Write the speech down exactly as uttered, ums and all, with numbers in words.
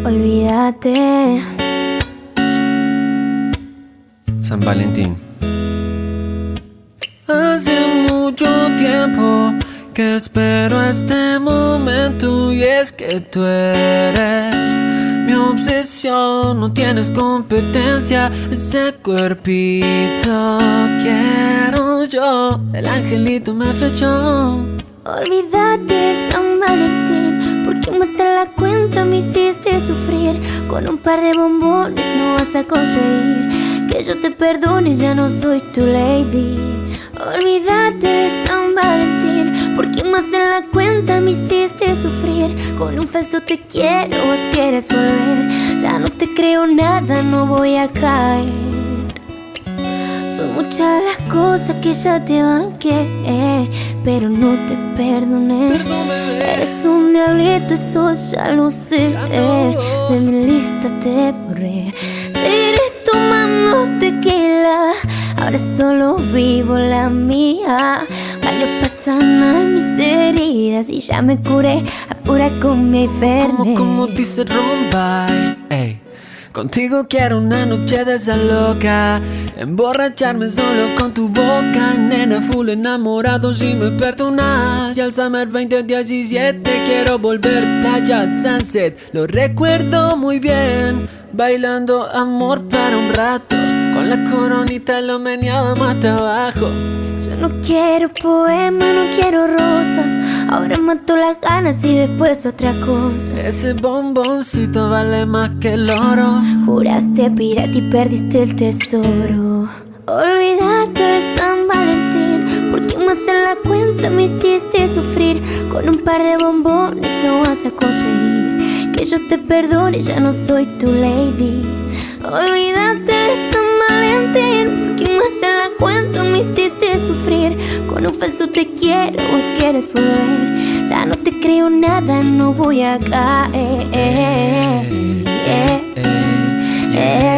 Olvídate. San Valentín. Hace mucho tiempo que espero este momento, y es que tú eres mi obsesión. No tienes competencia, ese cuerpito quiero yo. El angelito me flechó. Olvídate de San Valentín, porque más de la cuenta me hiciste sufrir. Con un par de bombones no vas a conseguir que yo te perdone, ya no soy tu lady. Olvídate de San Valentín, porque más de la cuenta me hiciste sufrir. Con un falso te quiero, vos quieres volver. Ya no te creo nada, no voy a caer. Son muchas las cosas que ya te banqué, eh, pero no te perdoné. Perdón, bebé. Eres un diablito, eso ya lo sé, Ya eh. no. De mi lista te borré. Seguiré tomando tequila, ahora solo vivo la mía. Bailo pa' sanar mis heridas y ya me curé, apura con mi Como, Fernet. como dice Rombay, ey. Contigo quiero una noche de esa loca, emborracharme solo con tu boca. Nena, full enamorado si me perdonas. Y al Summer veinte diecisiete quiero volver playa sunset. Lo recuerdo muy bien, bailando amor para un rato, con la coronita lo meneaba más abajo. Yo no quiero poema, no quiero rosas. Ahora mato las ganas y después otra cosa. Ese bomboncito vale más que el oro. Juraste pirata y perdiste el tesoro. Olvídate de San Valentín, porque más de la cuenta me hiciste sufrir. Con un par de bombones no vas a conseguir que yo te perdone, ya no soy tu lady. Olvídate de San Valentín, porque más de la cuenta me hiciste sufrir. Con un falso te quiero, vos quieres volver. Ya no te creo nada, no voy a caer. Eh, eh, eh.